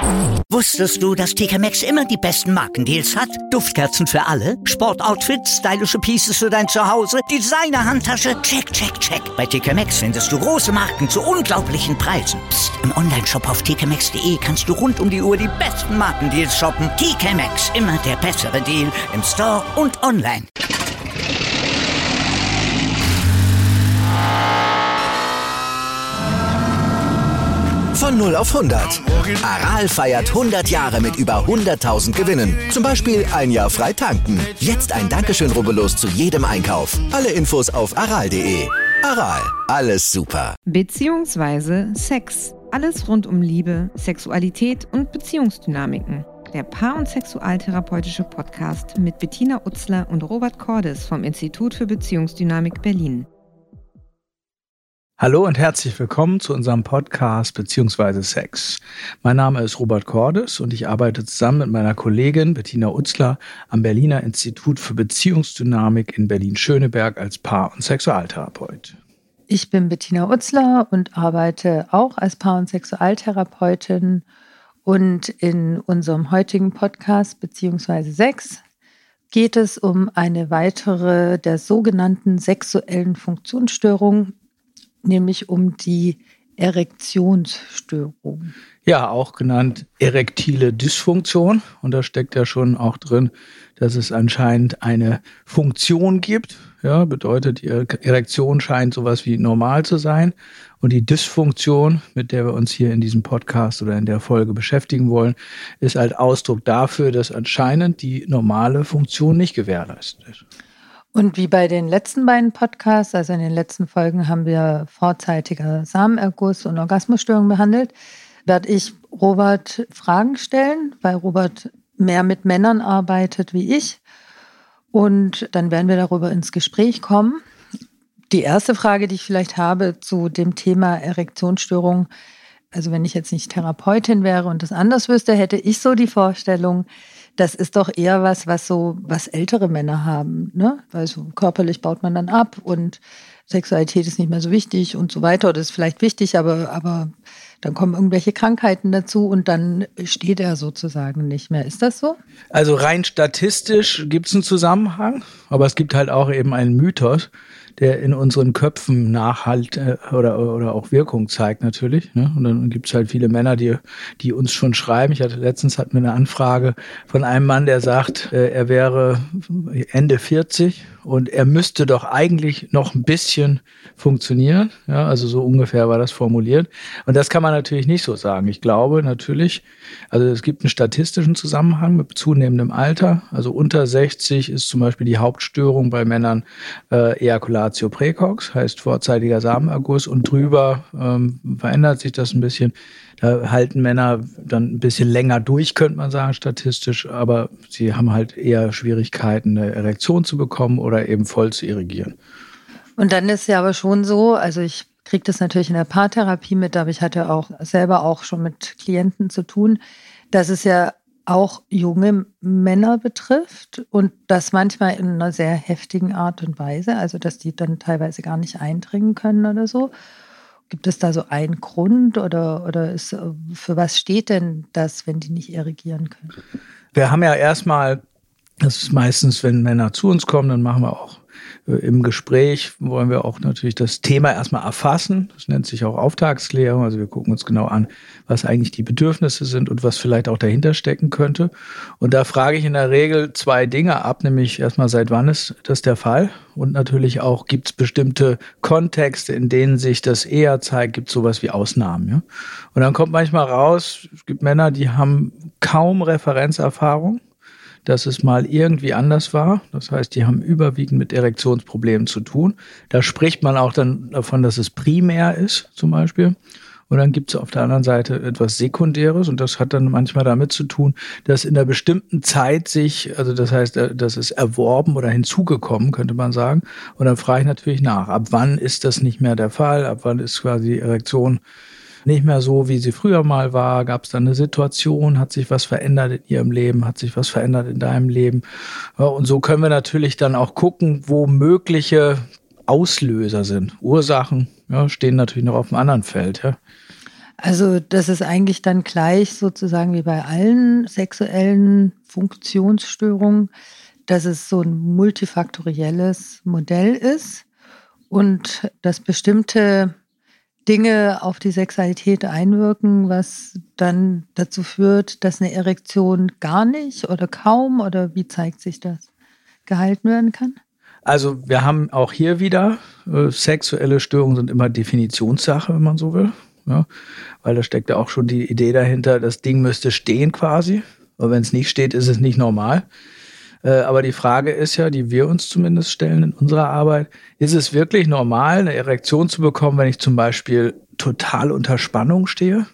Wusstest du, dass TK Maxx immer die besten Markendeals hat? Duftkerzen für alle, Sportoutfits, stylische Pieces für dein Zuhause, Designer-Handtasche, check, check, check. Bei TK Maxx findest du große Marken zu unglaublichen Preisen. Psst. Im Onlineshop auf tkmaxx.de kannst du rund um die Uhr die besten Markendeals shoppen. TK Maxx, immer der bessere Deal im Store und online. Von 0 auf 100. Aral feiert 100 Jahre mit über 100.000 Gewinnen. Zum Beispiel ein Jahr frei tanken. Jetzt ein Dankeschön, rubbellos zu jedem Einkauf. Alle Infos auf aral.de. Aral, alles super. Beziehungsweise Sex. Alles rund um Liebe, Sexualität und Beziehungsdynamiken. Der Paar- und Sexualtherapeutische Podcast mit Bettina Utzler und Robert Cordes vom Institut für Beziehungsdynamik Berlin. Hallo und herzlich willkommen zu unserem Podcast beziehungsweise Sex. Mein Name ist Robert Cordes und ich arbeite zusammen mit meiner Kollegin Bettina Utzler am Berliner Institut für Beziehungsdynamik in Berlin-Schöneberg als Paar- und Sexualtherapeut. Ich bin Bettina Utzler und arbeite auch als Paar- und Sexualtherapeutin. Und in unserem heutigen Podcast beziehungsweise Sex geht es um eine weitere der sogenannten sexuellen Funktionsstörungen, nämlich um die Erektionsstörung. Ja, auch genannt erektile Dysfunktion. Und da steckt ja schon auch drin, dass es anscheinend eine Funktion gibt. Ja, bedeutet, die Erektion scheint sowas wie normal zu sein. Und die Dysfunktion, mit der wir uns hier in diesem Podcast oder in der Folge beschäftigen wollen, ist halt Ausdruck dafür, dass anscheinend die normale Funktion nicht gewährleistet ist. Und wie bei den letzten beiden Podcasts, also in den letzten Folgen haben wir vorzeitiger Samenerguss und Orgasmusstörungen behandelt, werde ich Robert Fragen stellen, weil Robert mehr mit Männern arbeitet wie ich. Und dann werden wir darüber ins Gespräch kommen. Die erste Frage, die ich vielleicht habe zu dem Thema Erektionsstörung, also wenn ich jetzt nicht Therapeutin wäre und das anders wüsste, hätte ich so die Vorstellung, das ist doch eher was ältere Männer haben, ne? Weil so körperlich baut man dann ab und Sexualität ist nicht mehr so wichtig und so weiter. Oder ist vielleicht wichtig, aber dann kommen irgendwelche Krankheiten dazu und dann steht er sozusagen nicht mehr. Ist das so? Also rein statistisch gibt es einen Zusammenhang, aber es gibt halt auch eben einen Mythos, der in unseren Köpfen Nachhalt oder auch Wirkung zeigt natürlich. Ne? Und dann gibt es halt viele Männer, die uns schon schreiben. Letztens hatten wir eine Anfrage von einem Mann, der sagt, er wäre Ende 40 und er müsste doch eigentlich noch ein bisschen funktionieren. Ja, also so ungefähr war das formuliert. Und das kann man natürlich nicht so sagen. Ich glaube natürlich, also es gibt einen statistischen Zusammenhang mit zunehmendem Alter. Also unter 60 ist zum Beispiel die Hauptstörung bei Männern Ejaculatio praecox, heißt vorzeitiger Samenerguss, und drüber verändert sich das ein bisschen. Da halten Männer dann ein bisschen länger durch, könnte man sagen, statistisch, aber sie haben halt eher Schwierigkeiten, eine Erektion zu bekommen oder eben voll zu irrigieren. Und dann ist ja aber schon so, also ich kriege das natürlich in der Paartherapie mit, aber ich hatte auch selber auch schon mit Klienten zu tun, dass es ja auch junge Männer betrifft und das manchmal in einer sehr heftigen Art und Weise, also dass die dann teilweise gar nicht eindringen können oder so. Gibt es da so einen Grund oder für was steht denn das, wenn die nicht erigieren können? Wir haben ja erstmal, das ist meistens, wenn Männer zu uns kommen, dann machen wir auch im Gespräch, wollen wir auch natürlich das Thema erstmal erfassen. Das nennt sich auch Auftragsklärung. Also wir gucken uns genau an, was eigentlich die Bedürfnisse sind und was vielleicht auch dahinter stecken könnte. Und da frage ich in der Regel 2 Dinge ab, nämlich erstmal, seit wann ist das der Fall? Und natürlich auch, gibt es bestimmte Kontexte, in denen sich das eher zeigt, gibt es sowas wie Ausnahmen. Ja? Und dann kommt manchmal raus, es gibt Männer, die haben kaum Referenzerfahrung, dass es mal irgendwie anders war. Das heißt, die haben überwiegend mit Erektionsproblemen zu tun. Da spricht man auch dann davon, dass es primär ist, zum Beispiel. Und dann gibt es auf der anderen Seite etwas Sekundäres und das hat dann manchmal damit zu tun, dass in einer bestimmten Zeit also das heißt, das ist erworben oder hinzugekommen, könnte man sagen. Und dann frage ich natürlich nach, ab wann ist das nicht mehr der Fall? Ab wann ist quasi die Erektion nicht mehr so, wie sie früher mal war? Gab es da eine Situation? Hat sich was verändert in ihrem Leben? Hat sich was verändert in deinem Leben? Ja, und so können wir natürlich dann auch gucken, wo mögliche Auslöser sind. Ursachen stehen natürlich noch auf einem anderen Feld. Ja. Also das ist eigentlich dann gleich sozusagen wie bei allen sexuellen Funktionsstörungen, dass es so ein multifaktorielles Modell ist und dass bestimmte Dinge auf die Sexualität einwirken, was dann dazu führt, dass eine Erektion gar nicht oder kaum oder wie zeigt sich das, gehalten werden kann? Also wir haben auch hier wieder, sexuelle Störungen sind immer Definitionssache, wenn man so will. Ja, weil da steckt ja auch schon die Idee dahinter, das Ding müsste stehen quasi. Und wenn es nicht steht, ist es nicht normal. Aber die Frage ist ja, die wir uns zumindest stellen in unserer Arbeit, ist es wirklich normal, eine Erektion zu bekommen, wenn ich zum Beispiel total unter Spannung stehe?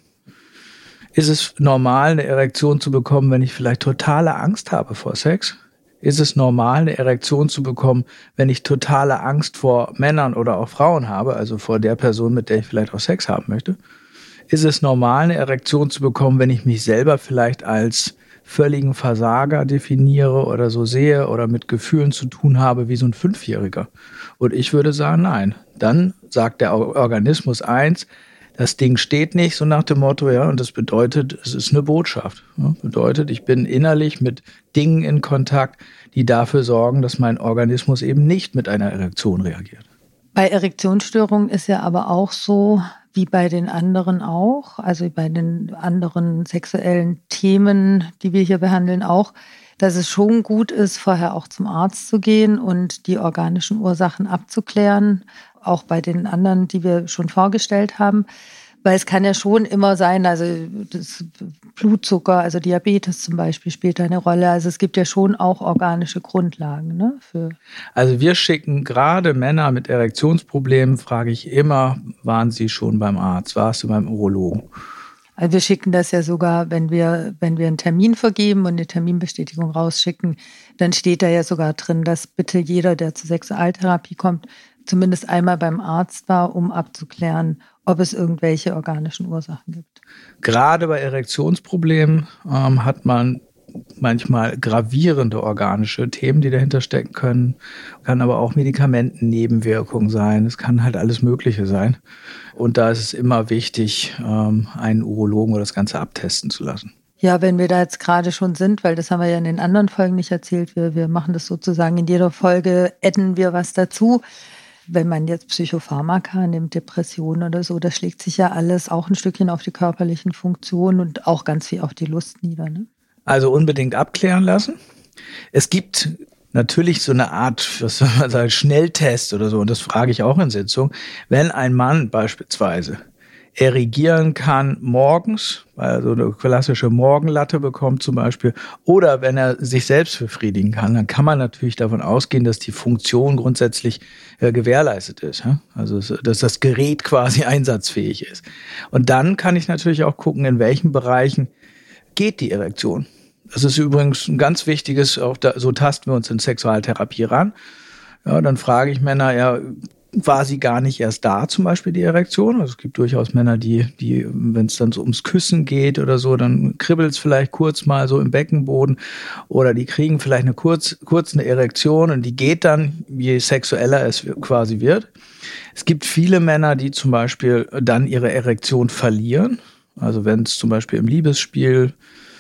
Ist es normal, eine Erektion zu bekommen, wenn ich vielleicht totale Angst habe vor Sex? Ist es normal, eine Erektion zu bekommen, wenn ich totale Angst vor Männern oder auch Frauen habe, also vor der Person, mit der ich vielleicht auch Sex haben möchte? Ist es normal, eine Erektion zu bekommen, wenn ich mich selber vielleicht als völligen Versager definiere oder so sehe oder mit Gefühlen zu tun habe wie so ein 5-Jähriger? Und ich würde sagen, nein. Dann sagt der Organismus eins, das Ding steht nicht, so nach dem Motto, ja, und das bedeutet, es ist eine Botschaft. Ja, bedeutet, ich bin innerlich mit Dingen in Kontakt, die dafür sorgen, dass mein Organismus eben nicht mit einer Erektion reagiert. Bei Erektionsstörungen ist ja aber auch so, wie bei den anderen auch, also bei den anderen sexuellen Themen, die wir hier behandeln auch, dass es schon gut ist, vorher auch zum Arzt zu gehen und die organischen Ursachen abzuklären, auch bei den anderen, die wir schon vorgestellt haben. Weil es kann ja schon immer sein, also das Blutzucker, also Diabetes zum Beispiel spielt da eine Rolle. Also es gibt ja schon auch organische Grundlagen, ne? Also wir schicken gerade Männer mit Erektionsproblemen, frage ich immer, waren sie schon beim Arzt, warst du beim Urologen? Also wir schicken das ja sogar, wenn wir einen Termin vergeben und eine Terminbestätigung rausschicken, dann steht da ja sogar drin, dass bitte jeder, der zur Sexualtherapie kommt, zumindest einmal beim Arzt war, um abzuklären, ob es irgendwelche organischen Ursachen gibt. Gerade bei Erektionsproblemen hat man manchmal gravierende organische Themen, die dahinter stecken können. Kann aber auch Medikamentennebenwirkungen sein. Es kann halt alles Mögliche sein. Und da ist es immer wichtig, einen Urologen oder das Ganze abtesten zu lassen. Ja, wenn wir da jetzt gerade schon sind, weil das haben wir ja in den anderen Folgen nicht erzählt, wir machen das sozusagen in jeder Folge, adden wir was dazu. Wenn man jetzt Psychopharmaka nimmt, Depressionen oder so, das schlägt sich ja alles auch ein Stückchen auf die körperlichen Funktionen und auch ganz viel auf die Lust nieder, ne? Also unbedingt abklären lassen. Es gibt natürlich so eine Art, was soll man sagen, Schnelltest oder so, und das frage ich auch in Sitzungen. Wenn ein Mann beispielsweise erigieren kann morgens, weil er so eine klassische Morgenlatte bekommt zum Beispiel, oder wenn er sich selbst befriedigen kann, dann kann man natürlich davon ausgehen, dass die Funktion grundsätzlich gewährleistet ist. Ja? Also dass das Gerät quasi einsatzfähig ist. Und dann kann ich natürlich auch gucken, in welchen Bereichen geht die Erektion. Das ist übrigens ein ganz wichtiges, auch da, so tasten wir uns in Sexualtherapie ran. Ja, dann frage ich Männer, ja, war sie gar nicht erst da, zum Beispiel die Erektion? Also es gibt durchaus Männer, die wenn es dann so ums Küssen geht oder so, dann kribbelt es vielleicht kurz mal so im Beckenboden oder die kriegen vielleicht eine kurz eine Erektion und die geht dann, je sexueller es quasi wird. Es gibt viele Männer, die zum Beispiel dann ihre Erektion verlieren. Also wenn es zum Beispiel im Liebesspiel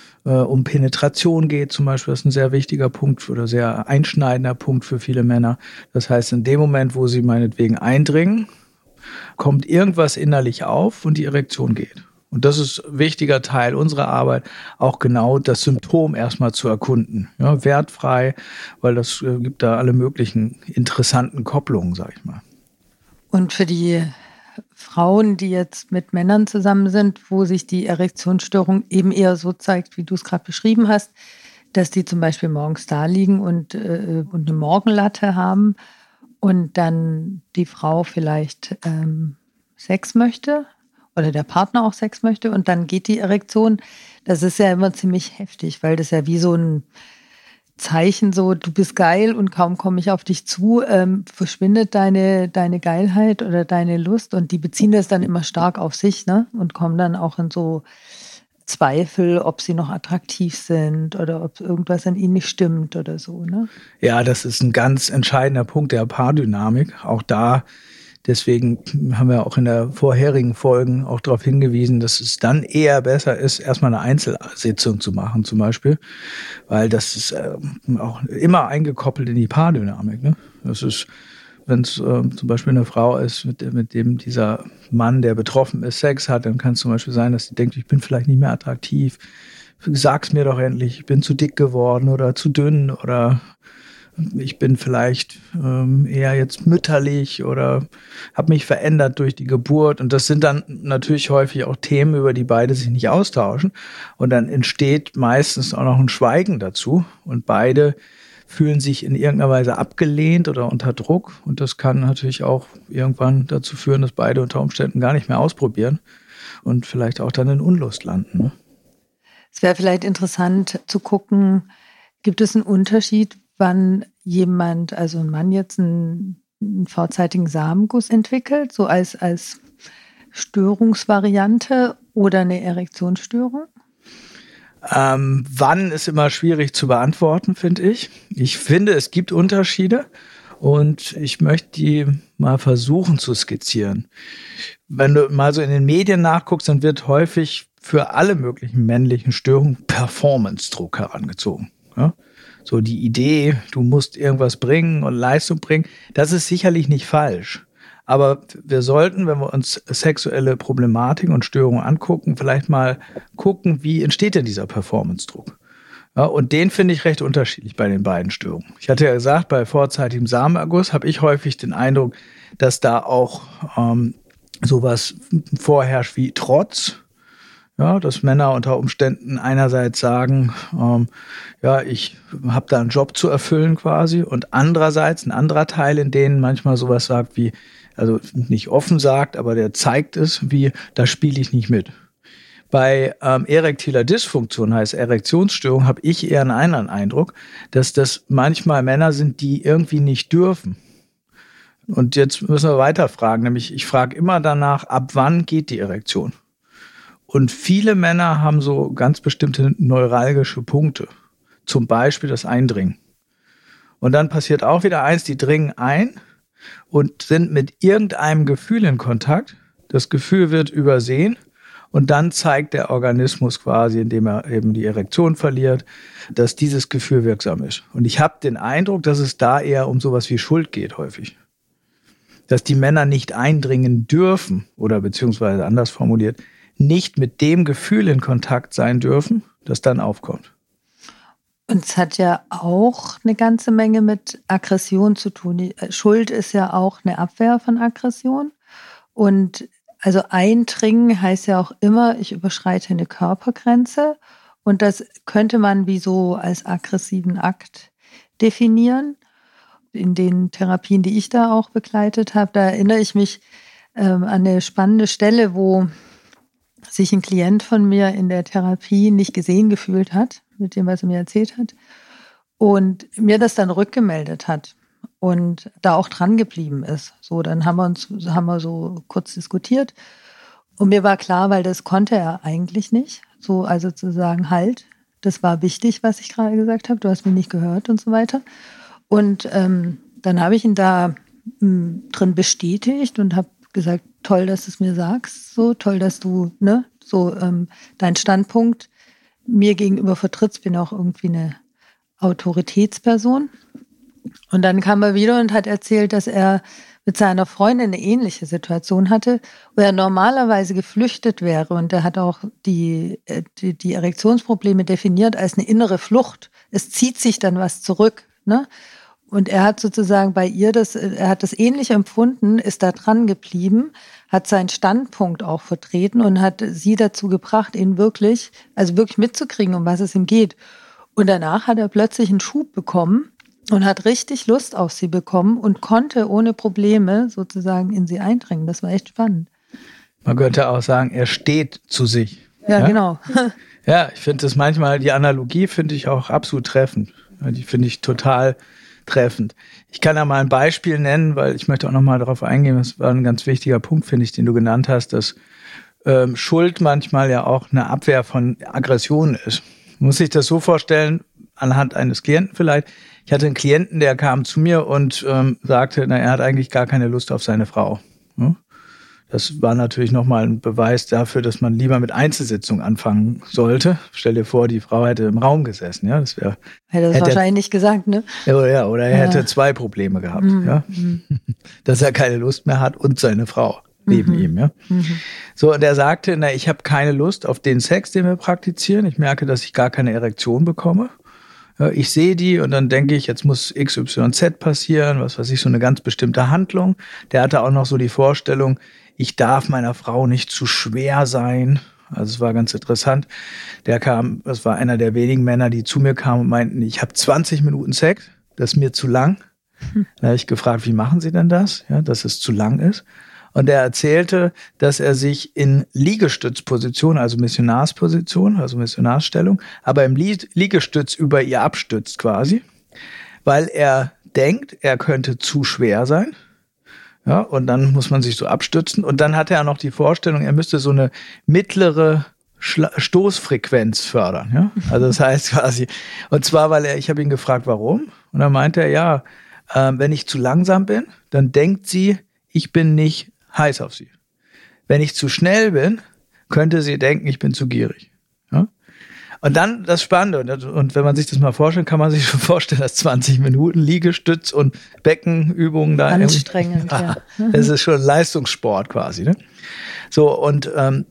um Penetration geht zum Beispiel, das ist ein sehr wichtiger Punkt oder sehr einschneidender Punkt für viele Männer. Das heißt, in dem Moment, wo sie meinetwegen eindringen, kommt irgendwas innerlich auf und die Erektion geht. Und das ist ein wichtiger Teil unserer Arbeit, auch genau das Symptom erstmal zu erkunden. Ja, wertfrei, weil das gibt da alle möglichen interessanten Kopplungen, sag ich mal. Und für die Frauen, die jetzt mit Männern zusammen sind, wo sich die Erektionsstörung eben eher so zeigt, wie du es gerade beschrieben hast, dass die zum Beispiel morgens da liegen und eine Morgenlatte haben und dann die Frau vielleicht Sex möchte oder der Partner auch Sex möchte und dann geht die Erektion. Das ist ja immer ziemlich heftig, weil das ja wie so ein Zeichen so, du bist geil und kaum komme ich auf dich zu, verschwindet deine Geilheit oder deine Lust und die beziehen das dann immer stark auf sich, ne? Und kommen dann auch in so Zweifel, ob sie noch attraktiv sind oder ob irgendwas an ihnen nicht stimmt oder so, ne? Ja, das ist ein ganz entscheidender Punkt der Paardynamik. Auch da Deswegen haben wir auch in der vorherigen Folgen auch darauf hingewiesen, dass es dann eher besser ist, erstmal eine Einzelsitzung zu machen zum Beispiel, weil das ist auch immer eingekoppelt in die Paardynamik. Ne? Das ist, wenn es zum Beispiel eine Frau ist, mit dem dieser Mann, der betroffen ist, Sex hat, dann kann es zum Beispiel sein, dass sie denkt, ich bin vielleicht nicht mehr attraktiv, sag's mir doch endlich, ich bin zu dick geworden oder zu dünn oder ich bin vielleicht eher jetzt mütterlich oder habe mich verändert durch die Geburt. Und das sind dann natürlich häufig auch Themen, über die beide sich nicht austauschen. Und dann entsteht meistens auch noch ein Schweigen dazu. Und beide fühlen sich in irgendeiner Weise abgelehnt oder unter Druck. Und das kann natürlich auch irgendwann dazu führen, dass beide unter Umständen gar nicht mehr ausprobieren und vielleicht auch dann in Unlust landen. Ne? Es wäre vielleicht interessant zu gucken, gibt es einen Unterschied, wann jemand, also ein Mann jetzt einen vorzeitigen Samenguss entwickelt, so als Störungsvariante oder eine Erektionsstörung? Wann ist immer schwierig zu beantworten, finde ich. Ich finde, es gibt Unterschiede und ich möchte die mal versuchen zu skizzieren. Wenn du mal so in den Medien nachguckst, dann wird häufig für alle möglichen männlichen Störungen Performance-Druck herangezogen. Ja? So die Idee, du musst irgendwas bringen und Leistung bringen, das ist sicherlich nicht falsch. Aber wir sollten, wenn wir uns sexuelle Problematiken und Störungen angucken, vielleicht mal gucken, wie entsteht denn dieser Performance-Druck? Ja, und den finde ich recht unterschiedlich bei den beiden Störungen. Ich hatte ja gesagt, bei vorzeitigem Samenerguss habe ich häufig den Eindruck, dass da auch sowas vorherrscht wie Trotz. Ja, dass Männer unter Umständen einerseits sagen, ich habe da einen Job zu erfüllen quasi, und andererseits ein anderer Teil, in denen manchmal sowas sagt wie, also nicht offen sagt, aber der zeigt es, wie, da spiele ich nicht mit. Bei erektiler Dysfunktion, heißt Erektionsstörung, habe ich eher einen anderen Eindruck, dass das manchmal Männer sind, die irgendwie nicht dürfen. Und jetzt müssen wir weiter fragen, nämlich ich frage immer danach, ab wann geht die Erektion? Und viele Männer haben so ganz bestimmte neuralgische Punkte. Zum Beispiel das Eindringen. Und dann passiert auch wieder eins, die dringen ein und sind mit irgendeinem Gefühl in Kontakt. Das Gefühl wird übersehen und dann zeigt der Organismus quasi, indem er eben die Erektion verliert, dass dieses Gefühl wirksam ist. Und ich habe den Eindruck, dass es da eher um sowas wie Schuld geht häufig. Dass die Männer nicht eindringen dürfen oder beziehungsweise anders formuliert, nicht mit dem Gefühl in Kontakt sein dürfen, das dann aufkommt. Und es hat ja auch eine ganze Menge mit Aggression zu tun. Die Schuld ist ja auch eine Abwehr von Aggression. Und also Eindringen heißt ja auch immer, ich überschreite eine Körpergrenze. Und das könnte man wie so als aggressiven Akt definieren. In den Therapien, die ich da auch begleitet habe, da erinnere ich mich an eine spannende Stelle, wo sich ein Klient von mir in der Therapie nicht gesehen gefühlt hat, mit dem, was er mir erzählt hat, und mir das dann rückgemeldet hat und da auch dran geblieben ist. So, dann haben wir so kurz diskutiert und mir war klar, weil das konnte er eigentlich nicht, so, also zu sagen, halt, das war wichtig, was ich gerade gesagt habe, du hast mich nicht gehört und so weiter. Und dann habe ich ihn da drin bestätigt und habe gesagt, toll, dass du es mir sagst, so toll, dass du deinen Standpunkt mir gegenüber vertrittst, bin auch irgendwie eine Autoritätsperson. Und dann kam er wieder und hat erzählt, dass er mit seiner Freundin eine ähnliche Situation hatte, wo er normalerweise geflüchtet wäre. Und er hat auch die Erektionsprobleme definiert als eine innere Flucht. Es zieht sich dann was zurück, ne? Und er hat sozusagen bei ihr er hat das ähnlich empfunden, ist da dran geblieben, hat seinen Standpunkt auch vertreten und hat sie dazu gebracht, ihn wirklich mitzukriegen, um was es ihm geht. Und danach hat er plötzlich einen Schub bekommen und hat richtig Lust auf sie bekommen und konnte ohne Probleme sozusagen in sie eindringen. Das war echt spannend. Man könnte auch sagen, er steht zu sich. Ja, genau. Ja, ich finde das manchmal, die Analogie finde ich auch absolut treffend. Die finde ich total treffend. Ich kann da mal ein Beispiel nennen, weil ich möchte auch noch mal darauf eingehen, das war ein ganz wichtiger Punkt, finde ich, den du genannt hast, dass Schuld manchmal ja auch eine Abwehr von Aggression ist. Man muss sich das so vorstellen, anhand eines Klienten vielleicht. Ich hatte einen Klienten, der kam zu mir und sagte, er hat eigentlich gar keine Lust auf seine Frau. Das war natürlich nochmal ein Beweis dafür, dass man lieber mit Einzelsitzungen anfangen sollte. Stell dir vor, die Frau hätte im Raum gesessen. Ja, das hätte das wahrscheinlich nicht gesagt, ne? Ja, oder er hätte 2 Probleme gehabt. Ja? Dass er keine Lust mehr hat und seine Frau neben ihm. Ja? So, und er sagte, ich habe keine Lust auf den Sex, den wir praktizieren. Ich merke, dass ich gar keine Erektion bekomme. Ja, ich sehe die und dann denke ich, jetzt muss XYZ passieren, was weiß ich, so eine ganz bestimmte Handlung. Der hatte auch noch so die Vorstellung, ich darf meiner Frau nicht zu schwer sein. Also es war ganz interessant. Das war einer der wenigen Männer, die zu mir kamen und meinten, ich habe 20 Minuten Sex, das ist mir zu lang. Da habe ich gefragt, wie machen Sie denn das, ja, dass es zu lang ist? Und er erzählte, dass er sich in Liegestützposition, also Missionarsposition, also Missionarsstellung, aber im Liegestütz über ihr abstützt quasi, weil er denkt, er könnte zu schwer sein. Ja, und dann muss man sich so abstützen. Und dann hatte er noch die Vorstellung, er müsste so eine mittlere Stoßfrequenz fördern. Ja? Also das heißt quasi, und zwar, weil ich habe ihn gefragt, warum? Und dann meinte er, wenn ich zu langsam bin, dann denkt sie, ich bin nicht heiß auf sie. Wenn ich zu schnell bin, könnte sie denken, ich bin zu gierig. Ja? Und dann das Spannende, und wenn man sich das mal vorstellt, kann man sich schon vorstellen, dass 20 Minuten Liegestütz und Beckenübungen da anstrengend, ja. Es ist schon Leistungssport quasi. Ne? So, und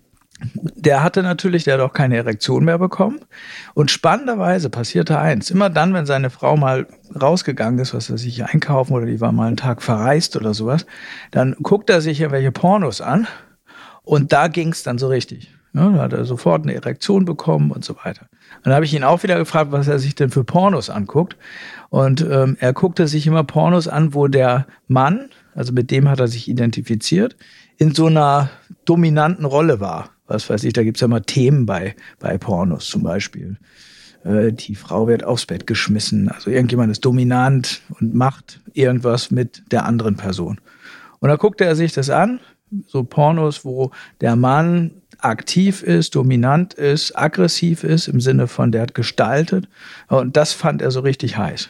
der hat auch keine Erektion mehr bekommen. Und spannenderweise passierte eins. Immer dann, wenn seine Frau mal rausgegangen ist, was weiß ich, einkaufen oder die war mal einen Tag verreist oder sowas, dann guckt er sich irgendwelche Pornos an und da ging es dann so richtig. Ja, da hat er sofort eine Erektion bekommen und so weiter. Dann habe ich ihn auch wieder gefragt, was er sich denn für Pornos anguckt. Und er guckte sich immer Pornos an, wo der Mann, also mit dem hat er sich identifiziert, in so einer dominanten Rolle war. Was weiß ich, da gibt's ja mal Themen bei Pornos zum Beispiel. Die Frau wird aufs Bett geschmissen. Also irgendjemand ist dominant und macht irgendwas mit der anderen Person. Und dann guckte er sich das an, so Pornos, wo der Mann aktiv ist, dominant ist, aggressiv ist, im Sinne von, der hat gestaltet. Und das fand er so richtig heiß.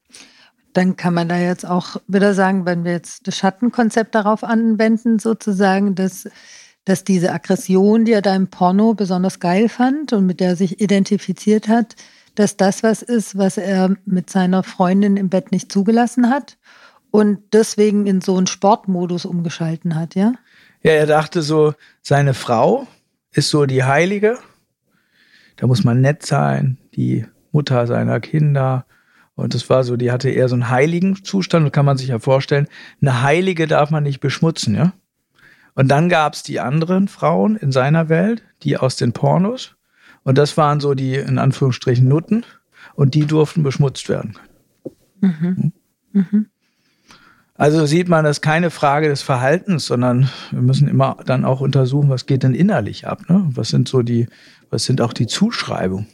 Dann kann man da jetzt auch wieder sagen, wenn wir jetzt das Schattenkonzept darauf anwenden, sozusagen, dass diese Aggression, die er da im Porno besonders geil fand und mit der er sich identifiziert hat, dass das was ist, was er mit seiner Freundin im Bett nicht zugelassen hat und deswegen in so einen Sportmodus umgeschalten hat, ja? Ja, er dachte so, seine Frau ist so die Heilige. Da muss man nett sein, die Mutter seiner Kinder. Und das war so, die hatte eher so einen heiligen Zustand. Das kann man sich ja vorstellen. Eine Heilige darf man nicht beschmutzen, ja? Und dann gab es die anderen Frauen in seiner Welt, die aus den Pornos. Und das waren so die, in Anführungsstrichen, Nutten. Und die durften beschmutzt werden. Also sieht man, das ist keine Frage des Verhaltens, sondern wir müssen immer dann auch untersuchen, was geht denn innerlich ab, ne? Was sind auch die Zuschreibungen?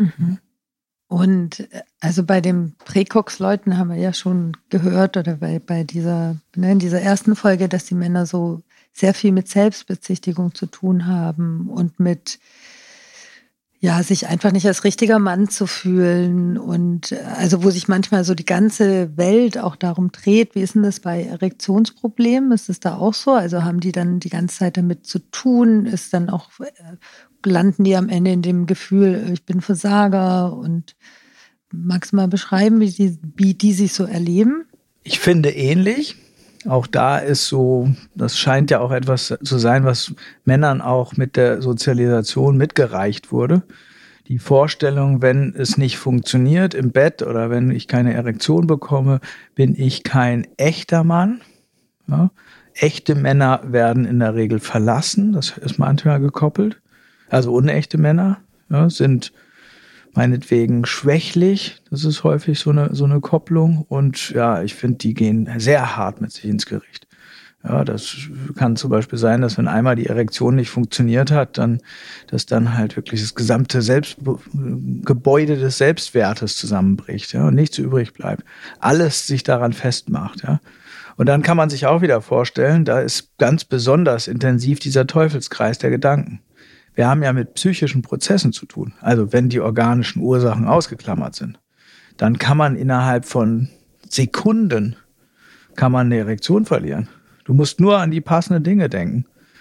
Und also bei den Präcox-Leuten haben wir ja schon gehört, oder bei dieser ersten Folge, dass die Männer so sehr viel mit Selbstbezichtigung zu tun haben und mit, ja, sich einfach nicht als richtiger Mann zu fühlen und also wo sich manchmal so die ganze Welt auch darum dreht. Wie ist denn das bei Erektionsproblemen? Ist es da auch so? Also haben die dann die ganze Zeit damit zu tun? Ist dann auch, landen die am Ende in dem Gefühl, ich bin Versager? Und magst du mal beschreiben, wie die sich so erleben? Ich finde ähnlich. Auch da ist so, das scheint ja auch etwas zu sein, was Männern auch mit der Sozialisation mitgereicht wurde. Die Vorstellung, wenn es nicht funktioniert im Bett oder wenn ich keine Erektion bekomme, bin ich kein echter Mann. Ja? Echte Männer werden in der Regel verlassen, das ist manchmal gekoppelt. Also unechte Männer sind meinetwegen schwächlich, das ist häufig so eine Kopplung und ja, ich finde, die gehen sehr hart mit sich ins Gericht. Ja, das kann zum Beispiel sein, dass wenn einmal die Erektion nicht funktioniert hat, dass dann halt wirklich das gesamte Gebäude des Selbstwertes zusammenbricht, ja, und nichts übrig bleibt. Alles sich daran festmacht, ja. Und dann kann man sich auch wieder vorstellen, da ist ganz besonders intensiv dieser Teufelskreis der Gedanken. Wir haben ja mit psychischen Prozessen zu tun. Also wenn die organischen Ursachen ausgeklammert sind, dann kann man innerhalb von Sekunden eine Erektion verlieren. Du musst nur an die passenden Dinge denken.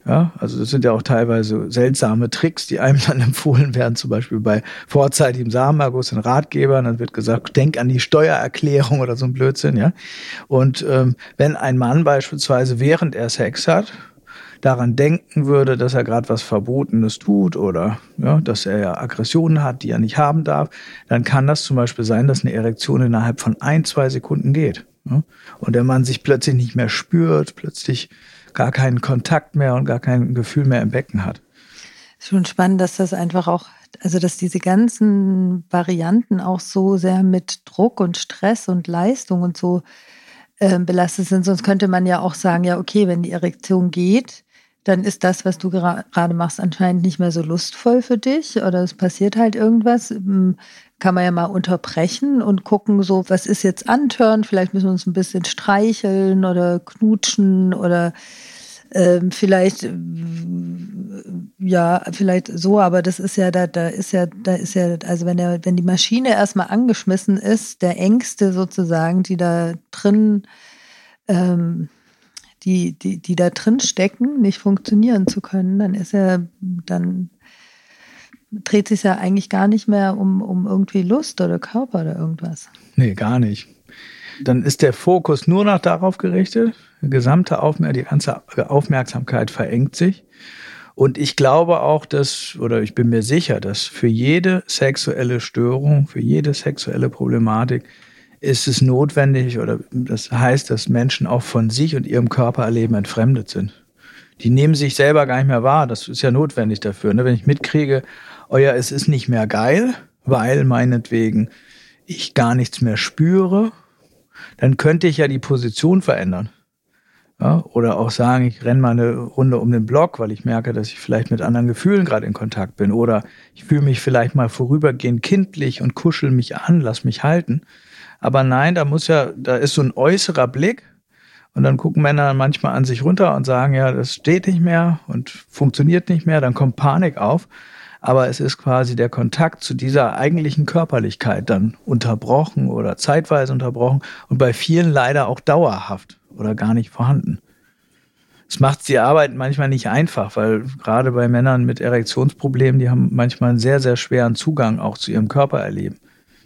Ja, also das sind ja auch teilweise seltsame Tricks, die einem dann empfohlen werden, zum Beispiel bei vorzeitigem Samenerguss in Ratgebern. Dann wird gesagt, denk an die Steuererklärung oder so ein Blödsinn, ja. Und wenn ein Mann beispielsweise, während er Sex hat, daran denken würde, dass er gerade was Verbotenes tut oder ja, dass er ja Aggressionen hat, die er nicht haben darf, dann kann das zum Beispiel sein, dass eine Erektion innerhalb von 1-2 Sekunden geht. Ja? Und der Mann sich plötzlich nicht mehr spürt, plötzlich gar keinen Kontakt mehr und gar kein Gefühl mehr im Becken hat. Schon spannend, dass das einfach auch, also dass diese ganzen Varianten auch so sehr mit Druck und Stress und Leistung und so belastet sind. Sonst könnte man ja auch sagen, ja okay, wenn die Erektion geht, dann ist das, was du gerade machst, anscheinend nicht mehr so lustvoll für dich oder es passiert halt irgendwas. Kann man ja mal unterbrechen und gucken, so was ist jetzt Anturn, vielleicht müssen wir uns ein bisschen streicheln oder knutschen oder vielleicht so, aber das ist ja, da ist ja, also wenn die Maschine erstmal angeschmissen ist, der Ängste sozusagen, die da drin, die da drin stecken, nicht funktionieren zu können, dann dreht sich ja eigentlich gar nicht mehr um irgendwie Lust oder Körper oder irgendwas. Nee, gar nicht. Dann ist der Fokus nur noch darauf gerichtet. Die ganze Aufmerksamkeit verengt sich. Und ich glaube auch, ich bin mir sicher, dass für jede sexuelle Störung, für jede sexuelle Problematik ist es notwendig, oder das heißt, dass Menschen auch von sich und ihrem Körpererleben entfremdet sind. Die nehmen sich selber gar nicht mehr wahr. Das ist ja notwendig dafür. Ne? Wenn ich mitkriege, es ist nicht mehr geil, weil meinetwegen ich gar nichts mehr spüre, dann könnte ich ja die Position verändern. Ja, oder auch sagen, ich renne mal eine Runde um den Block, weil ich merke, dass ich vielleicht mit anderen Gefühlen gerade in Kontakt bin. Oder ich fühle mich vielleicht mal vorübergehend kindlich und kuschel mich an, lass mich halten. Aber nein, da ist so ein äußerer Blick. Und dann gucken Männer manchmal an sich runter und sagen, ja, das steht nicht mehr und funktioniert nicht mehr. Dann kommt Panik auf. Aber es ist quasi der Kontakt zu dieser eigentlichen Körperlichkeit dann unterbrochen oder zeitweise unterbrochen und bei vielen leider auch dauerhaft oder gar nicht vorhanden. Es macht die Arbeit manchmal nicht einfach, weil gerade bei Männern mit Erektionsproblemen, die haben manchmal einen sehr, sehr schweren Zugang auch zu ihrem Körpererleben.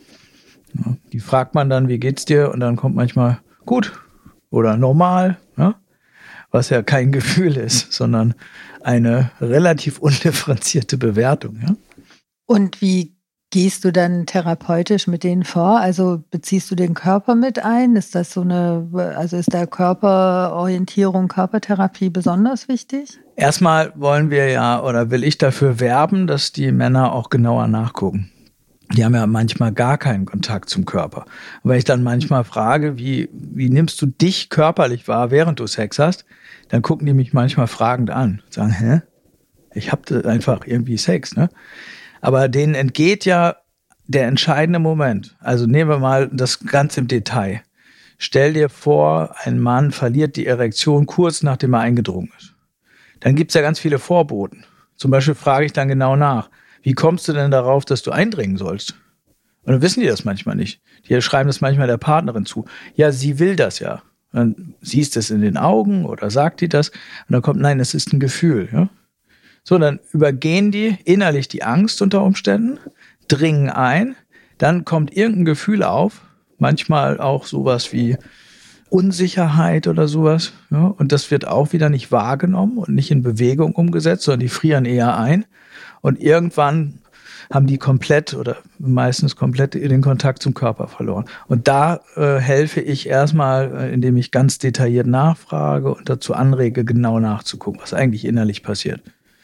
Ja, die fragt man dann, wie geht's dir? Und dann kommt manchmal gut oder normal, ja? Was ja kein Gefühl ist, sondern eine relativ undifferenzierte Bewertung. Ja? Und wie gehst du dann therapeutisch mit denen vor? Also beziehst du den Körper mit ein? Ist das ist da Körperorientierung, Körpertherapie besonders wichtig? Erstmal will ich dafür werben, dass die Männer auch genauer nachgucken. Die haben ja manchmal gar keinen Kontakt zum Körper. Und wenn ich dann manchmal frage, wie nimmst du dich körperlich wahr, während du Sex hast, dann gucken die mich manchmal fragend an. Sagen, hä? Ich habe einfach irgendwie Sex, ne? Aber denen entgeht ja der entscheidende Moment. Also nehmen wir mal das ganz im Detail. Stell dir vor, ein Mann verliert die Erektion kurz nachdem er eingedrungen ist. Dann gibt's ja ganz viele Vorboten. Zum Beispiel frage ich dann genau nach, wie kommst du denn darauf, dass du eindringen sollst? Und dann wissen die das manchmal nicht. Die schreiben das manchmal der Partnerin zu. Ja, sie will das ja. Dann siehst du es in den Augen oder sagt die das. Und dann kommt, nein, es ist ein Gefühl. Ja? So, dann übergehen die innerlich die Angst unter Umständen, dringen ein. Dann kommt irgendein Gefühl auf. Manchmal auch sowas wie Unsicherheit oder sowas. Ja? Und das wird auch wieder nicht wahrgenommen und nicht in Bewegung umgesetzt, sondern die frieren eher ein. Und irgendwann haben die meistens komplett den Kontakt zum Körper verloren. Und da helfe ich erstmal, indem ich ganz detailliert nachfrage und dazu anrege, genau nachzugucken, was eigentlich innerlich passiert.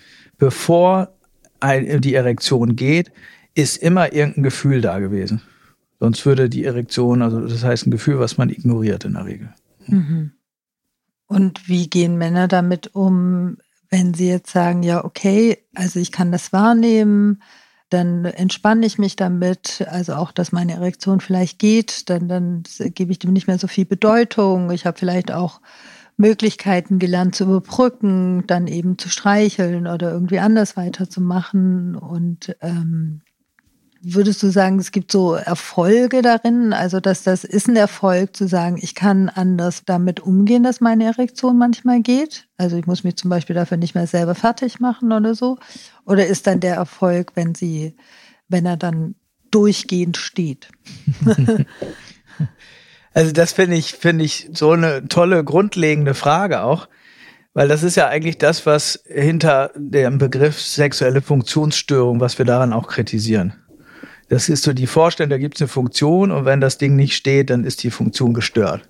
Bevor die Erektion geht, ist immer irgendein Gefühl da gewesen. Sonst würde die Erektion, also das heißt ein Gefühl, was man ignoriert in der Regel. Mhm. Und wie gehen Männer damit um, wenn sie jetzt sagen, ja, okay, also ich kann das wahrnehmen, dann entspanne ich mich damit, also auch, dass meine Erektion vielleicht geht, dann gebe ich dem nicht mehr so viel Bedeutung. Ich habe vielleicht auch Möglichkeiten gelernt zu überbrücken, dann eben zu streicheln oder irgendwie anders weiterzumachen. Und Würdest du sagen, es gibt so Erfolge darin? Also, dass das ist ein Erfolg zu sagen, ich kann anders damit umgehen, dass meine Erektion manchmal geht? Also ich muss mich zum Beispiel dafür nicht mehr selber fertig machen oder so. Oder ist dann der Erfolg, wenn er dann durchgehend steht? Also das finde ich so eine tolle, grundlegende Frage auch. Weil das ist ja eigentlich das, was hinter dem Begriff sexuelle Funktionsstörung, was wir daran auch kritisieren. Das ist so die Vorstellung, da gibt es eine Funktion und wenn das Ding nicht steht, dann ist die Funktion gestört.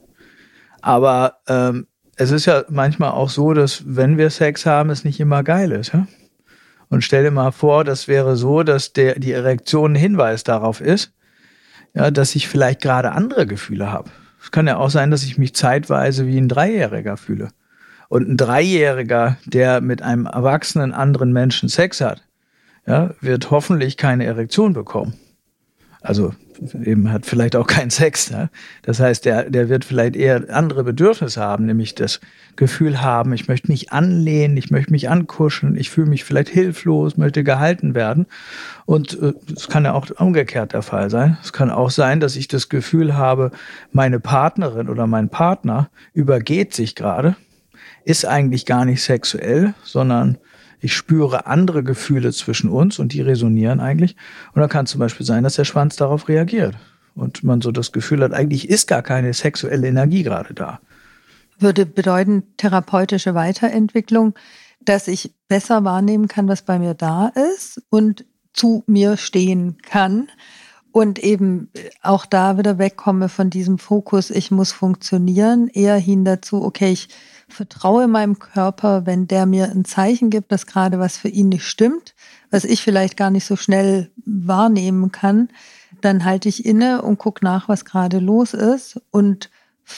Aber es ist ja manchmal auch so, dass wenn wir Sex haben, es nicht immer geil ist. Ja? Und stell dir mal vor, das wäre so, dass die Erektion ein Hinweis darauf ist, ja, dass ich vielleicht gerade andere Gefühle habe. Es kann ja auch sein, dass ich mich zeitweise wie ein Dreijähriger fühle. Und ein Dreijähriger, der mit einem erwachsenen anderen Menschen Sex hat, ja, wird hoffentlich keine Erektion bekommen. Also eben hat vielleicht auch keinen Sex. Ne? Das heißt, der wird vielleicht eher andere Bedürfnisse haben, nämlich das Gefühl haben, ich möchte mich anlehnen, ich möchte mich ankuscheln, ich fühle mich vielleicht hilflos, möchte gehalten werden. Und es kann ja auch umgekehrt der Fall sein. Es kann auch sein, dass ich das Gefühl habe, meine Partnerin oder mein Partner übergeht sich gerade, ist eigentlich gar nicht sexuell, sondern ich spüre andere Gefühle zwischen uns und die resonieren eigentlich. Und dann kann es zum Beispiel sein, dass der Schwanz darauf reagiert. Und man so das Gefühl hat, eigentlich ist gar keine sexuelle Energie gerade da. Würde bedeuten, therapeutische Weiterentwicklung, dass ich besser wahrnehmen kann, was bei mir da ist und zu mir stehen kann. Und eben auch da wieder wegkomme von diesem Fokus, ich muss funktionieren, eher hin dazu, okay, ich vertraue meinem Körper, wenn der mir ein Zeichen gibt, dass gerade was für ihn nicht stimmt, was ich vielleicht gar nicht so schnell wahrnehmen kann, dann halte ich inne und gucke nach, was gerade los ist und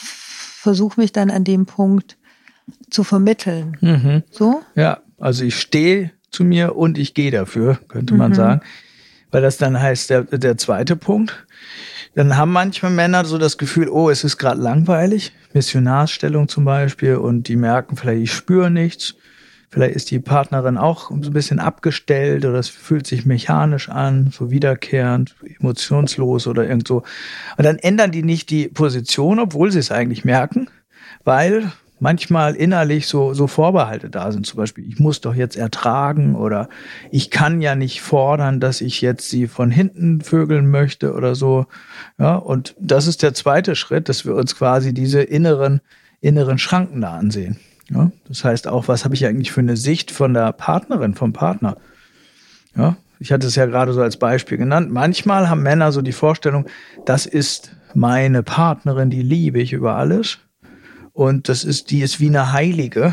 versuche mich dann an dem Punkt zu vermitteln. Mhm. So? Ja, also ich stehe zu mir und ich gehe dafür, könnte man sagen. Weil das dann heißt, der zweite Punkt, dann haben manchmal Männer so das Gefühl, oh, es ist gerade langweilig, Missionarsstellung zum Beispiel, und die merken vielleicht, ich spüre nichts. Vielleicht ist die Partnerin auch so ein bisschen abgestellt oder es fühlt sich mechanisch an, so wiederkehrend, emotionslos oder irgend so. Und dann ändern die nicht die Position, obwohl sie es eigentlich merken, weil manchmal innerlich so Vorbehalte da sind. Zum Beispiel, ich muss doch jetzt ertragen oder ich kann ja nicht fordern, dass ich jetzt sie von hinten vögeln möchte oder so. Ja, und das ist der zweite Schritt, dass wir uns quasi diese inneren Schranken da ansehen. Ja, das heißt auch, was habe ich eigentlich für eine Sicht von der Partnerin, vom Partner? Ja, ich hatte es ja gerade so als Beispiel genannt. Manchmal haben Männer so die Vorstellung, das ist meine Partnerin, die liebe ich über alles. Und die ist wie eine Heilige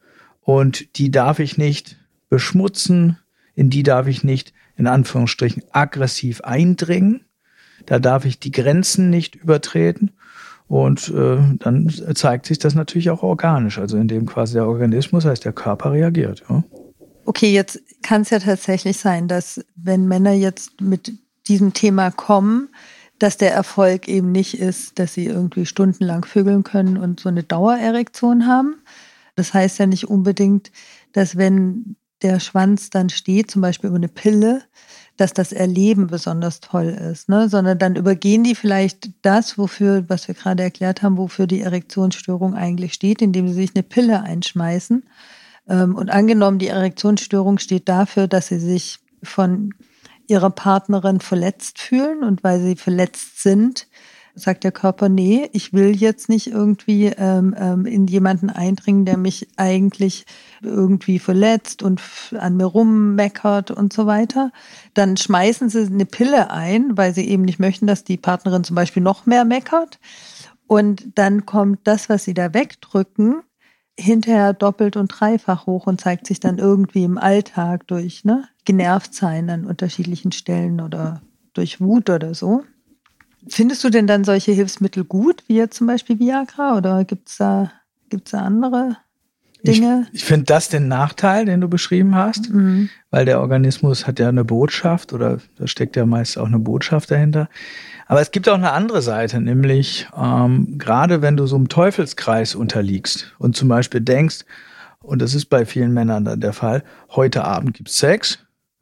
und die darf ich nicht beschmutzen, in die darf ich nicht, in Anführungsstrichen, aggressiv eindringen. Da darf ich die Grenzen nicht übertreten. Und dann zeigt sich das natürlich auch organisch, also indem quasi der Organismus, heißt der Körper, reagiert. Ja. Okay, jetzt kann es ja tatsächlich sein, dass wenn Männer jetzt mit diesem Thema kommen, dass der Erfolg eben nicht ist, dass sie irgendwie stundenlang vögeln können und so eine Dauererektion haben. Das heißt ja nicht unbedingt, dass wenn der Schwanz dann steht, zum Beispiel über eine Pille, dass das Erleben besonders toll ist, ne? Sondern dann übergehen die vielleicht das, was wir gerade erklärt haben, wofür die Erektionsstörung eigentlich steht, indem sie sich eine Pille einschmeißen. Und angenommen, die Erektionsstörung steht dafür, dass sie sich von ihrer Partnerin verletzt fühlen und weil sie verletzt sind, sagt der Körper, nee, ich will jetzt nicht irgendwie in jemanden eindringen, der mich eigentlich irgendwie verletzt und an mir rummeckert und so weiter. Dann schmeißen sie eine Pille ein, weil sie eben nicht möchten, dass die Partnerin zum Beispiel noch mehr meckert. Und dann kommt das, was sie da wegdrücken, hinterher doppelt und dreifach hoch und zeigt sich dann irgendwie im Alltag durch genervt sein an unterschiedlichen Stellen oder durch Wut oder so. Findest du denn dann solche Hilfsmittel gut, wie jetzt zum Beispiel Viagra, oder gibt's da andere Dinge? Ich finde das den Nachteil, den du beschrieben hast, weil der Organismus hat ja eine Botschaft oder da steckt ja meist auch eine Botschaft dahinter. Aber es gibt auch eine andere Seite, nämlich gerade wenn du so einem Teufelskreis unterliegst und zum Beispiel denkst, und das ist bei vielen Männern dann der Fall, heute Abend gibt's Sex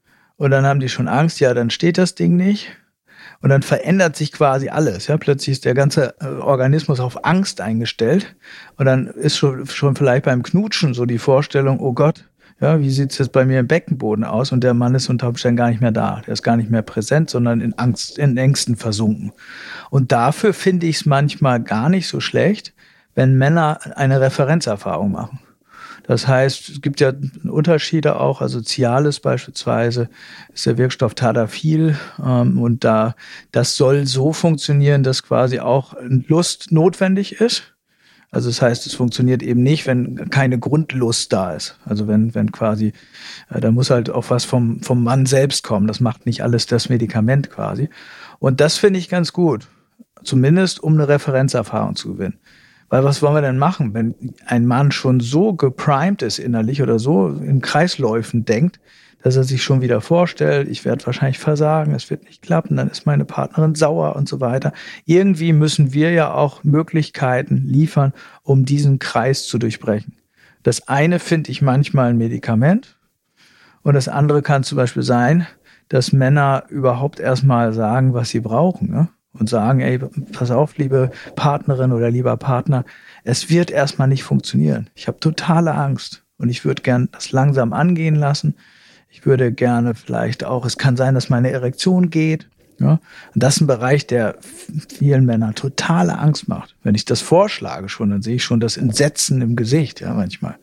Und dann haben die schon Angst, ja, dann steht das Ding nicht. Und dann verändert sich quasi alles. Ja, plötzlich ist der ganze Organismus auf Angst eingestellt. Und dann ist schon vielleicht beim Knutschen so die Vorstellung, oh Gott, ja, wie sieht's jetzt bei mir im Beckenboden aus? Und der Mann ist unter Umständen gar nicht mehr da. Der ist gar nicht mehr präsent, sondern in Angst, in Ängsten versunken. Und dafür finde ich es manchmal gar nicht so schlecht, wenn Männer eine Referenzerfahrung machen. Das heißt, es gibt ja Unterschiede auch, also Cialis beispielsweise ist der Wirkstoff Tadalafil und das soll so funktionieren, dass quasi auch Lust notwendig ist. Also das heißt, es funktioniert eben nicht, wenn keine Grundlust da ist. Also wenn quasi, da muss halt auch was vom Mann selbst kommen. Das macht nicht alles das Medikament quasi. Und das finde ich ganz gut, zumindest um eine Referenzerfahrung zu gewinnen. Weil was wollen wir denn machen, wenn ein Mann schon so geprimed ist innerlich oder so in Kreisläufen denkt, dass er sich schon wieder vorstellt, ich werde wahrscheinlich versagen, es wird nicht klappen, dann ist meine Partnerin sauer und so weiter. Irgendwie müssen wir ja auch Möglichkeiten liefern, um diesen Kreis zu durchbrechen. Das eine finde ich manchmal ein Medikament und das andere kann zum Beispiel sein, dass Männer überhaupt erstmal sagen, was sie brauchen, ne? Und sagen, ey, pass auf, liebe Partnerin oder lieber Partner, es wird erstmal nicht funktionieren. Ich habe totale Angst und ich würde gern das langsam angehen lassen. Ich würde gerne vielleicht auch, es kann sein, dass meine Erektion geht. Ja? Und das ist ein Bereich, der vielen Männern totale Angst macht. Wenn ich das vorschlage schon, dann sehe ich schon das Entsetzen im Gesicht, ja, manchmal.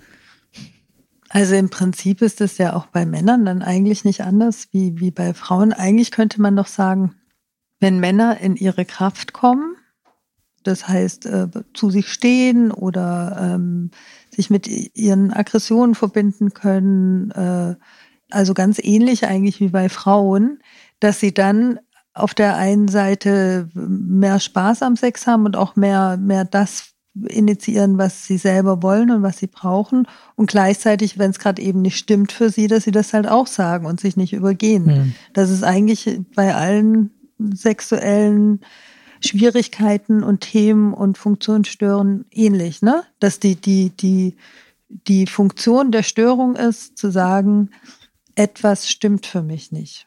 Also im Prinzip ist es ja auch bei Männern dann eigentlich nicht anders wie bei Frauen. Eigentlich könnte man doch sagen, wenn Männer in ihre Kraft kommen, das heißt zu sich stehen oder sich mit ihren Aggressionen verbinden können, also ganz ähnlich eigentlich wie bei Frauen, dass sie dann auf der einen Seite mehr Spaß am Sex haben und auch mehr das initiieren, was sie selber wollen und was sie brauchen und gleichzeitig, wenn es gerade eben nicht stimmt für sie, dass sie das halt auch sagen und sich nicht übergehen. Das ist eigentlich bei allen sexuellen Schwierigkeiten und Themen und Funktionsstörungen ähnlich, ne? Dass die Funktion der Störung ist, zu sagen, etwas stimmt für mich nicht.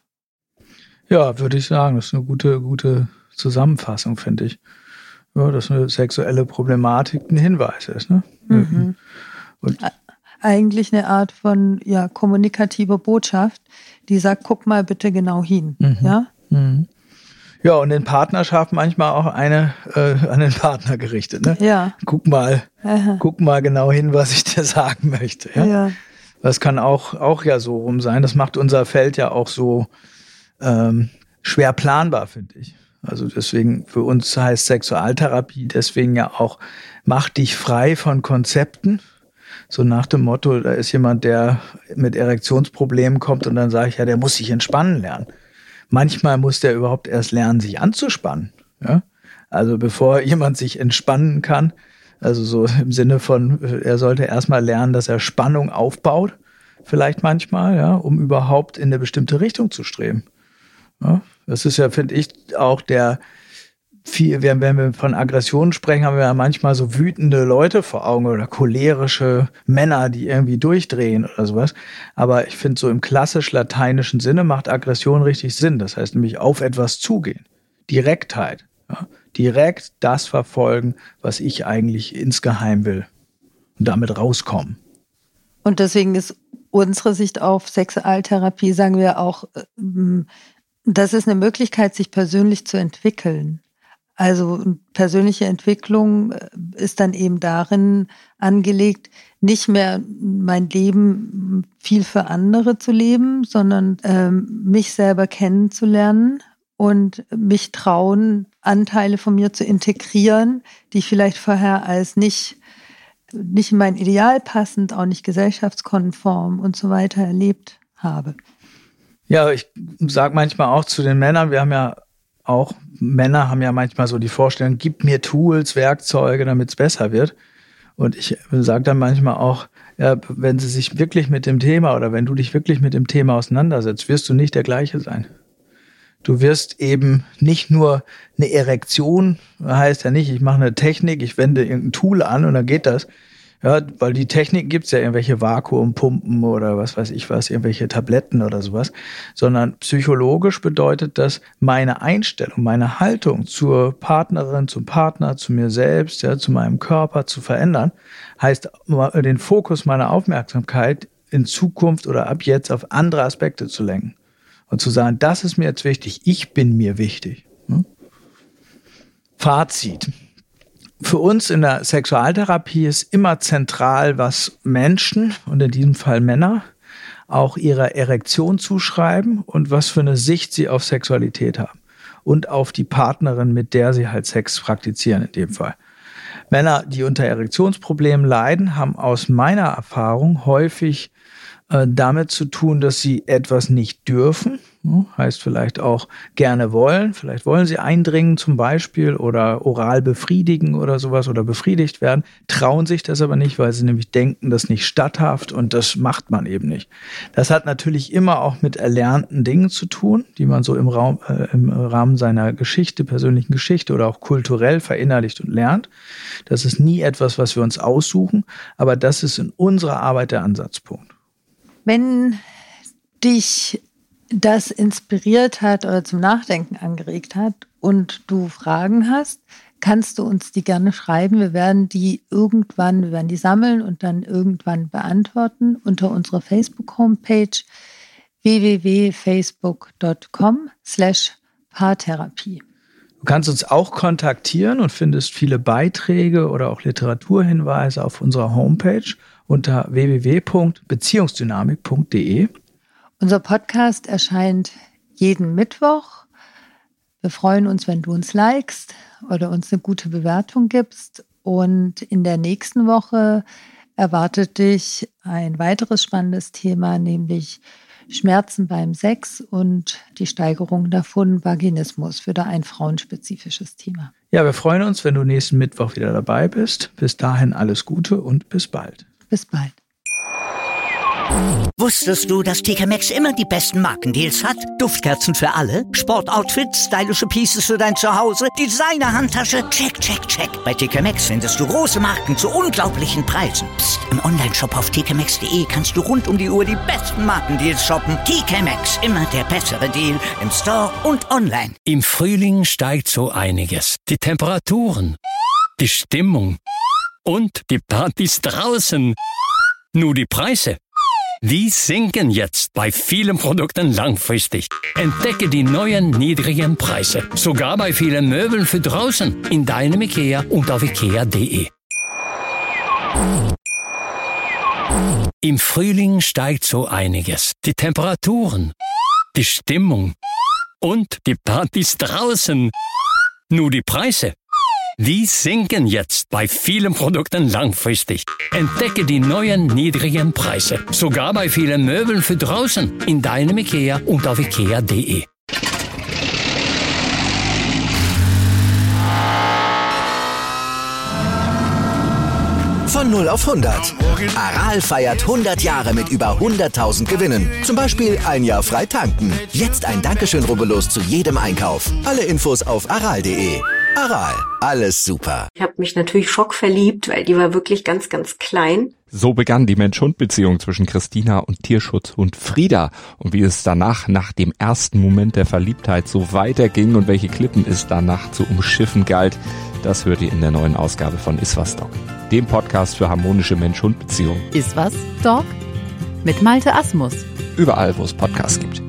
Ja, würde ich sagen, das ist eine gute Zusammenfassung, finde ich. Ja, dass eine sexuelle Problematik ein Hinweis ist, ne? Mhm. Und eigentlich eine Art von kommunikativer Botschaft, die sagt, guck mal bitte genau hin. Ja? Mhm. Ja, und in Partnerschaft manchmal auch eine an den Partner gerichtet. Ne? Ja. Guck mal genau hin, was ich dir sagen möchte. Ja? Ja. Das kann auch ja so rum sein. Das macht unser Feld ja auch so schwer planbar, finde ich. Also deswegen, für uns heißt Sexualtherapie deswegen ja auch, mach dich frei von Konzepten. So nach dem Motto, da ist jemand, der mit Erektionsproblemen kommt und dann sage ich, ja, der muss sich entspannen lernen. Manchmal muss der überhaupt erst lernen, sich anzuspannen. Ja? Also bevor jemand sich entspannen kann, also so im Sinne von, er sollte erstmal lernen, dass er Spannung aufbaut, vielleicht manchmal, ja, um überhaupt in eine bestimmte Richtung zu streben. Ja? Das ist ja, finde ich, auch wenn wir von Aggressionen sprechen, haben wir ja manchmal so wütende Leute vor Augen oder cholerische Männer, die irgendwie durchdrehen oder sowas. Aber ich finde, so im klassisch-lateinischen Sinne macht Aggression richtig Sinn. Das heißt nämlich auf etwas zugehen. Direktheit. Ja? Direkt das verfolgen, was ich eigentlich insgeheim will. Und damit rauskommen. Und deswegen ist unsere Sicht auf Sexualtherapie, sagen wir auch, das ist eine Möglichkeit, sich persönlich zu entwickeln. Also persönliche Entwicklung ist dann eben darin angelegt, nicht mehr mein Leben viel für andere zu leben, sondern mich selber kennenzulernen und mich trauen, Anteile von mir zu integrieren, die ich vielleicht vorher als nicht in mein Ideal passend, auch nicht gesellschaftskonform und so weiter erlebt habe. Ja, ich sage manchmal auch zu den Männern, Männer haben ja manchmal so die Vorstellung, gib mir Tools, Werkzeuge, damit es besser wird. Und ich sage dann manchmal auch, ja, wenn sie sich wirklich mit dem Thema oder wenn du dich wirklich mit dem Thema auseinandersetzt, wirst du nicht der gleiche sein. Du wirst eben nicht nur eine Erektion, heißt ja nicht, ich mache eine Technik, ich wende irgendein Tool an und dann geht das. Ja, weil die Technik gibt's ja, irgendwelche Vakuumpumpen oder was weiß ich was, irgendwelche Tabletten oder sowas, sondern psychologisch bedeutet das, meine Einstellung, meine Haltung zur Partnerin, zum Partner, zu mir selbst, ja, zu meinem Körper zu verändern, heißt, den Fokus meiner Aufmerksamkeit in Zukunft oder ab jetzt auf andere Aspekte zu lenken und zu sagen, das ist mir jetzt wichtig, ich bin mir wichtig. Fazit. Für uns in der Sexualtherapie ist immer zentral, was Menschen, und in diesem Fall Männer, auch ihrer Erektion zuschreiben und was für eine Sicht sie auf Sexualität haben. Und auf die Partnerin, mit der sie halt Sex praktizieren in dem Fall. Männer, die unter Erektionsproblemen leiden, haben aus meiner Erfahrung häufig damit zu tun, dass sie etwas nicht dürfen, heißt vielleicht auch gerne wollen, vielleicht wollen sie eindringen zum Beispiel oder oral befriedigen oder sowas oder befriedigt werden, trauen sich das aber nicht, weil sie nämlich denken, das ist nicht statthaft und das macht man eben nicht. Das hat natürlich immer auch mit erlernten Dingen zu tun, die man so im Rahmen seiner Geschichte, persönlichen Geschichte oder auch kulturell verinnerlicht und lernt. Das ist nie etwas, was wir uns aussuchen, aber das ist in unserer Arbeit der Ansatzpunkt. Wenn dich das inspiriert hat oder zum Nachdenken angeregt hat und du Fragen hast, kannst du uns die gerne schreiben. Wir werden die sammeln und dann irgendwann beantworten unter unserer Facebook-Homepage www.facebook.com/Paartherapie. Du kannst uns auch kontaktieren und findest viele Beiträge oder auch Literaturhinweise auf unserer Homepage unter www.beziehungsdynamik.de. Unser Podcast erscheint jeden Mittwoch. Wir freuen uns, wenn du uns likest oder uns eine gute Bewertung gibst. Und in der nächsten Woche erwartet dich ein weiteres spannendes Thema, nämlich Schmerzen beim Sex und die Steigerung davon, Vaginismus, wieder ein frauenspezifisches Thema. Ja, wir freuen uns, wenn du nächsten Mittwoch wieder dabei bist. Bis dahin alles Gute und bis bald. Bis bald. Wusstest du, dass TK Maxx immer die besten Markendeals hat? Duftkerzen für alle, Sportoutfits, stylische Pieces für dein Zuhause, Designer-Handtasche, check, check, check. Bei TK Maxx findest du große Marken zu unglaublichen Preisen. Psst. Im Onlineshop auf tkmaxx.de kannst du rund um die Uhr die besten Markendeals shoppen. TK Maxx, immer der bessere Deal im Store und online. Im Frühling steigt so einiges. Die Temperaturen, die Stimmung und die Partys draußen. Nur die Preise, die sinken jetzt bei vielen Produkten langfristig. Entdecke die neuen niedrigen Preise. Sogar bei vielen Möbeln für draußen. In deinem IKEA und auf IKEA.de. Im Frühling steigt so einiges. Die Temperaturen, die Stimmung und die Partys draußen. Nur die Preise, die sinken jetzt bei vielen Produkten langfristig. Entdecke die neuen niedrigen Preise. Sogar bei vielen Möbeln für draußen. In deinem IKEA und auf IKEA.de. Von 0 auf 100. Aral feiert 100 Jahre mit über 100.000 Gewinnen. Zum Beispiel ein Jahr frei tanken. Jetzt ein Dankeschön, rubbellos zu jedem Einkauf. Alle Infos auf aral.de. Aral, alles super. Ich habe mich natürlich schockverliebt, weil die war wirklich ganz, ganz klein. So begann die Mensch-Hund-Beziehung zwischen Christina und Tierschutzhund Frieda. Und wie es danach, nach dem ersten Moment der Verliebtheit, so weiterging und welche Klippen es danach zu umschiffen galt, das hört ihr in der neuen Ausgabe von Iswas Dog, dem Podcast für harmonische Mensch-Hund-Beziehungen. Iswas Dog? Mit Malte Asmus. Überall, wo es Podcasts gibt.